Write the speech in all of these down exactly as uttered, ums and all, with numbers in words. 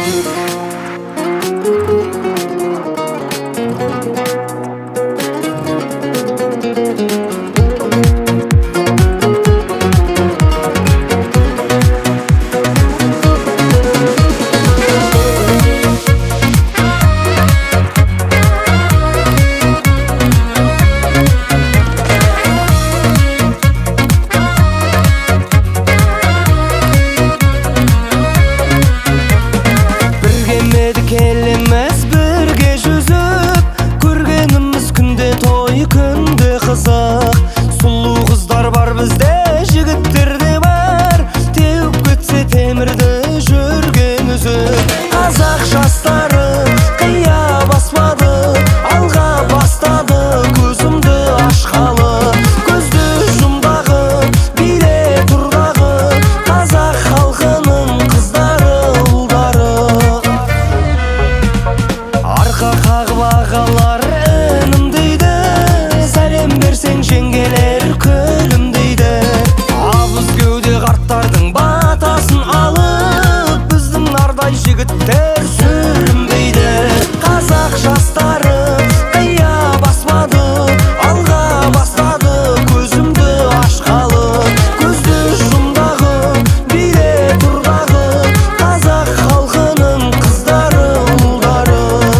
Келемес бірге жүзіп, көргеніміз күнде той, күнде қызық. Сұлу қыздар бар бізде, жігіттер де бар, теуіп кетсе темірді жүрген үзіп. Қазақ жастары қия баспады, алға бастады көзімді ашқалы. Көзді жұмдағы, биле тұрдағы, қазақ халқының қыздары, ұлдары. Арқа қағып ағалар інім дейді, сәлем берсең жеңгелер күлім дейді. Абыз кеуде қарттардың батасын алып, біздің нардай жігіттер сүрінбейді. Қазақ жастары қия баспады, алға бастады көзімді ашқалы. Көзді жұмдағы, биле тұрдағы, қазақ халқының қыздары, ұлдары.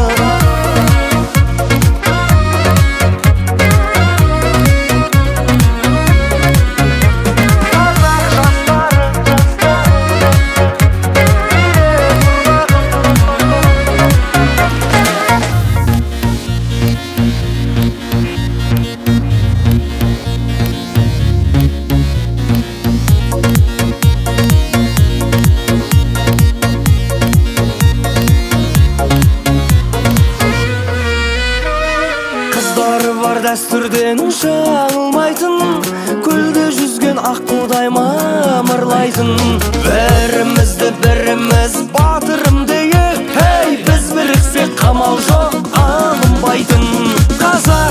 Қыздары бар дәстүрден жаңылмайтын, көлде жүзген аққудай мамырлайтын. Бірімізді біріміз батырым дейік, hey, біз біріксек қамал жоқ алынбайтын. Қазақ